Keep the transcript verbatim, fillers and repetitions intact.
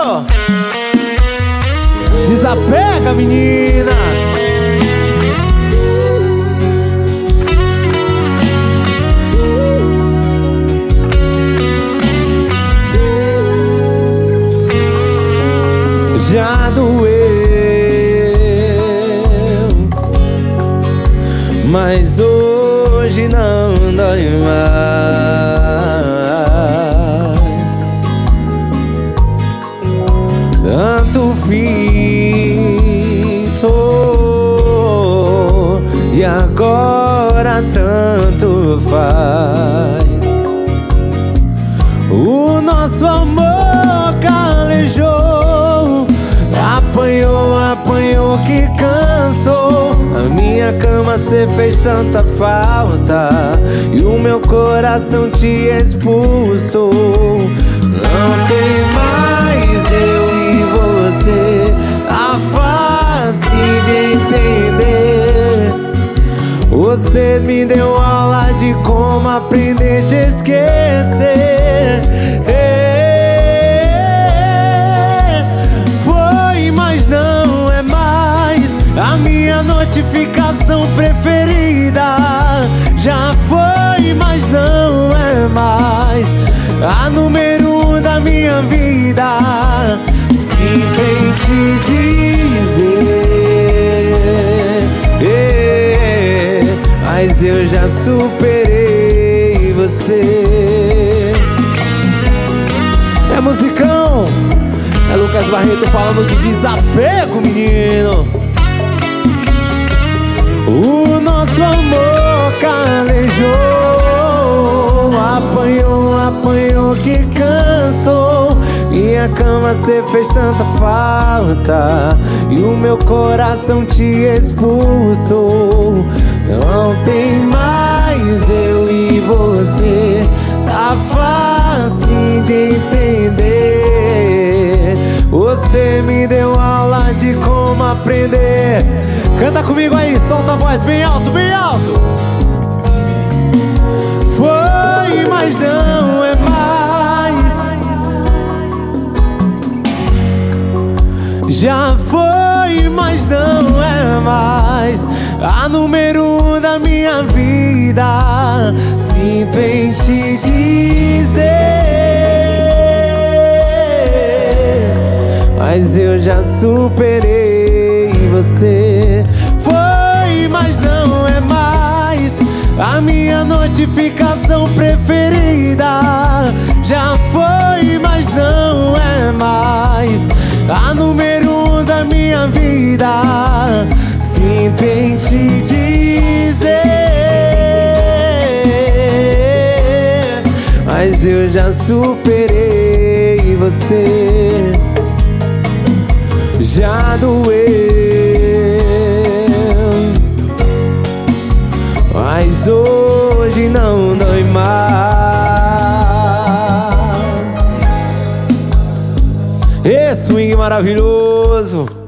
Desapega, menina. Já doeu, mas hoje não dói mais. Tanto fiz, oh, e agora tanto faz. O nosso amor calejou, apanhou, apanhou que cansou. A minha cama cê fez tanta falta e o meu coração te expulsou. Não tem mais eu e você, tá fácil de entender. Você me deu aula de como aprender a te esquecer. Foi, mas não é mais a minha notificação preferida. Já foi, mas não é mais a número um da minha vida. Sinto te dizer, mas eu já superei você. É musicão, é Lucas Barreto falando de desapego, menino. O nosso amor calejou, apanhou, apanhou que cansou. Minha cama cê fez tanta falta e o meu coração te expulsou. Não tem mais eu e você, tá fácil de entender. Você me deu aula de como aprender. Canta comigo aí, solta a voz bem alto, bem alto. Foi, mas não é mais. Já foi, mas não é mais a número um da minha vida. Sinto em te dizer, mas eu já superei você. Foi, mas não é mais a minha notificação preferida. Já foi, mas não é mais a número um da minha vida. Sinto em te dizer, mas eu já superei você. Já doeu, mas hoje não dói mais. Esse swing maravilhoso.